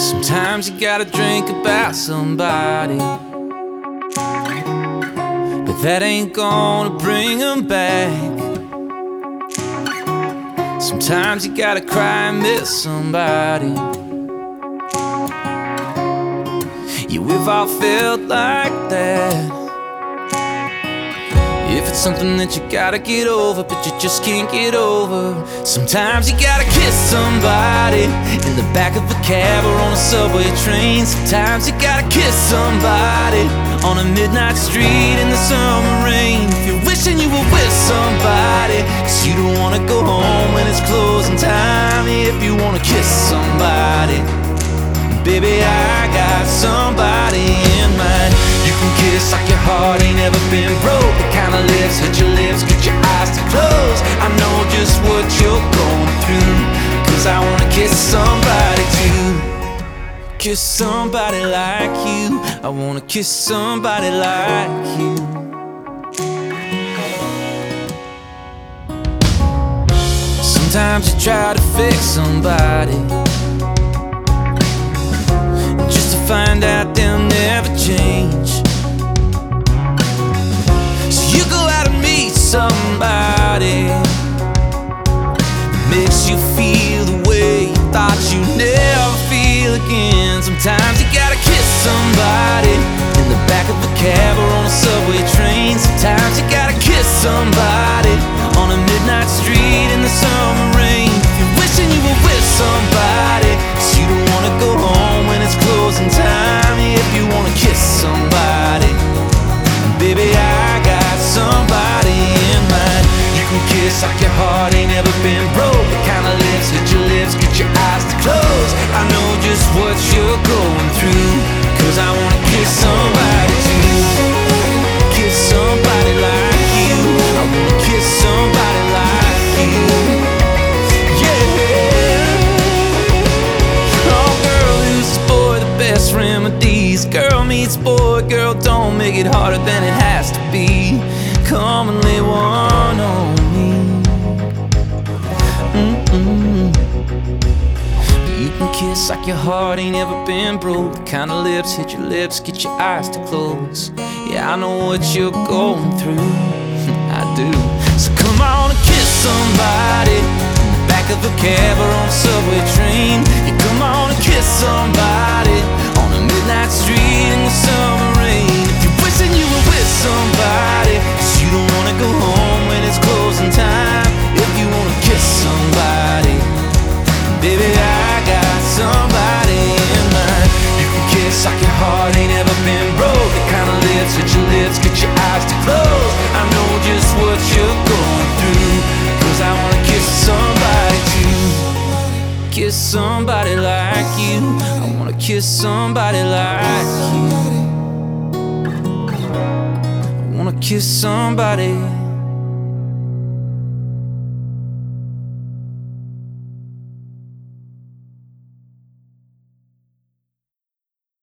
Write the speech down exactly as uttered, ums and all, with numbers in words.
Sometimes you gotta drink about somebody, but that ain't gonna bring them back. Sometimes you gotta cry and miss somebody. Yeah, we've all felt like that. If it's something that you gotta get over, but you just can't get over. Sometimes you gotta kiss somebody in the back of a cab or on a subway train. Sometimes you gotta kiss somebody on a midnight street in the summer rain. If you're wishing you were with somebody, 'cause you don't wanna go home when it's closing time. If you wanna kiss somebody, baby, I got somebody in mind. You can kiss like your heart ain't ever been broke. The kind of lips, hit your lips, get your eyes to close. I know just what you're going through, 'cause I wanna kiss somebody too. Kiss somebody like you. I wanna kiss somebody like you. Sometimes you try to fix somebody, find out they'll never change. So you go out and meet somebody that makes you feel the way you thought you'd never feel again. Sometimes you gotta kiss somebody in the back of a cab or on a subway train. Sometimes you gotta kiss somebody on a midnight street in the summer rain. If you're wishing you were with somebody, 'cause you don't wanna go home when it's closing time. If you wanna kiss somebody, baby, I got somebody in mind. You can kiss like your heart ain't ever been broke. The kind of lips, hit your lips, get your eyes to close. I know just what you're going through, 'cause I wanna kiss somebody too. Kiss somebody like you. I wanna kiss somebody like you. Best remedies. Girl meets boy, girl, don't make it harder than it has to be. Come and lay one on me. Mm-mm. You can kiss like your heart ain't ever been broke. The kind of lips, hit your lips, get your eyes to close. Yeah, I know what you're going through. I do. So come on and kiss somebody in the back of a cab or on a subway train. Yeah, come on and kiss somebody on a midnight street in the summer rain. If you're wishing you were with somebody, 'cause you don't wanna go home when it's closing time. If you wanna kiss somebody, baby, I got somebody in mind. You can kiss like your heart ain't ever been broke. The kind of lips, hit your lips, get your eyes to close. I know just what you're going through, 'cause I wanna kiss somebody too. Kiss somebody like you. I wanna kiss somebody like you. I wanna kiss somebody